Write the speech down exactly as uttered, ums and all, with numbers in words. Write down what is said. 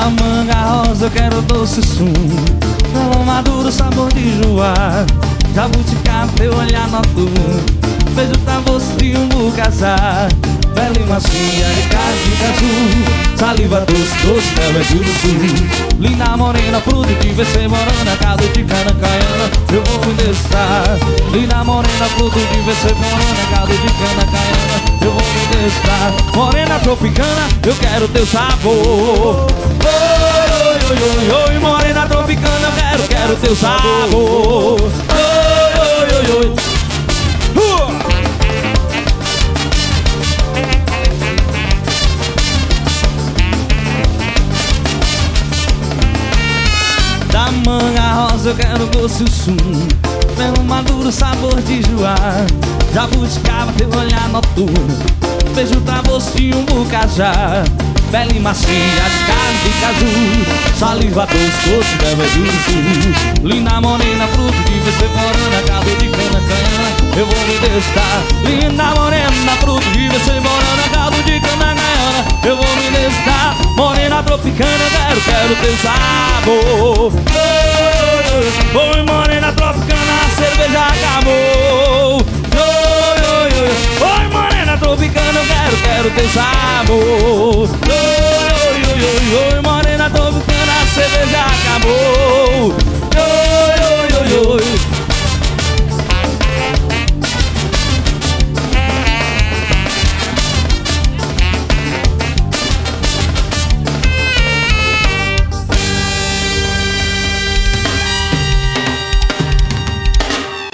Da manga rosa eu quero doce sumo, melão maduro, sabor de joá, jabuticaba, teu olhar noturno, beijo tavoço de um bucazá, pele macia de carne de caju, saliva doce, doce, mel é de uruçu. Linda morena, fruto de V C morana, caldo de cana caiana, eu vou me destar. Linda morena, fruto de V C morana, caldo de cana caiana, eu vou me destar. Morena tropicana, eu quero teu sabor. Oi, oi, oi, oi, morena tropicana, eu quero, quero teu sabor. Oi, oi, oi, oi. Uh! Da manga rosa eu quero doce o sumo, mel maduro, sabor de joá, jabuticaba, teu olhar noturno, beijo tavoço de um bucajá, pele macia de carne de caju, saliva doce, doce, mel é de uruçu. Linda morena, fruto de V C morana, caldo de cana caiana, eu vou me destar. Linda morena, fruto de V C morana, caldo de cana caiana, eu vou me destar. Morena tropicana, eu quero, quero teu sabor. Oi, oi, oi, morena tropicana, a cerveja acabou. Oi, oi, oi, oi, morena tropicana, eu quero, quero teu sabor. Oi, oi, oi, oi, oi, morena tropicana, a cerveja acabou.